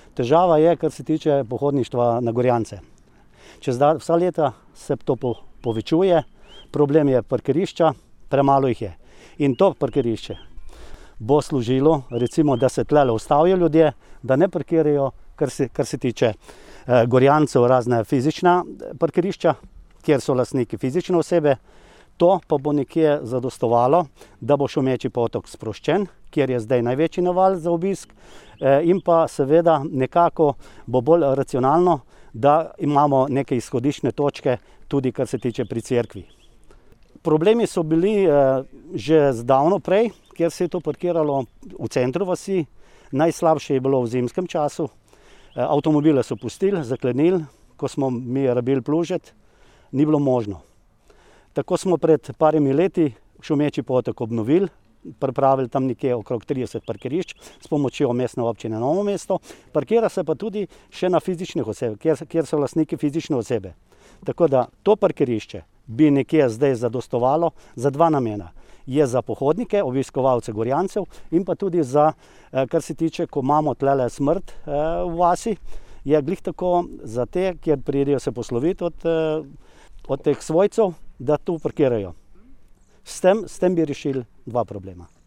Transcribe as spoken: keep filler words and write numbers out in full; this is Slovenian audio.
Težava je, kar se tiče pohodništva na Gorjance. Čez vsa leta se to povečuje, problem je parkirišča, premalo jih je. In to parkirišče bo služilo, recimo, da se tlele ustavijo ljudje, da ne parkirajo, kar se, kar se tiče eh, Gorjancev, razne fizična parkirišča, kjer so lastniki fizične osebe. To pa bo nekje zadostovalo, da bo Šumeči potok sproščen, kjer je zdaj največji naval za obisk, eh, in pa seveda nekako bo bolj racionalno, da imamo neke izhodiščne točke, tudi kar se tiče pri cerkvi. Problemi so bili eh, že zdavno prej, kjer se je to parkiralo v centru vasi. Najslabše je bilo v zimskem času. Eh, avtomobile so pustili, zaklenili, ko smo mi rabili plužiti, ni bilo možno. Tako smo pred parimi leti Šumeči potok obnovili, pripravili tam nekje okrog trideset parkirišč s pomočjo mestne občine Novo mesto. Parkira se pa tudi še na fizičnih oseb, kjer, kjer so lastniki fizične osebe. Tako da to parkirišče bi nekje zdaj zadostovalo za dva namena. Je za pohodnike, obiskovalce Gorjancev in pa tudi za, kar se tiče, ko imamo tlele smrt v vasi, je glih tako za te, kjer pridejo se posloviti od, od teh svojcev, da tu parkirajo. S tem, s tem bi rešili dva problema.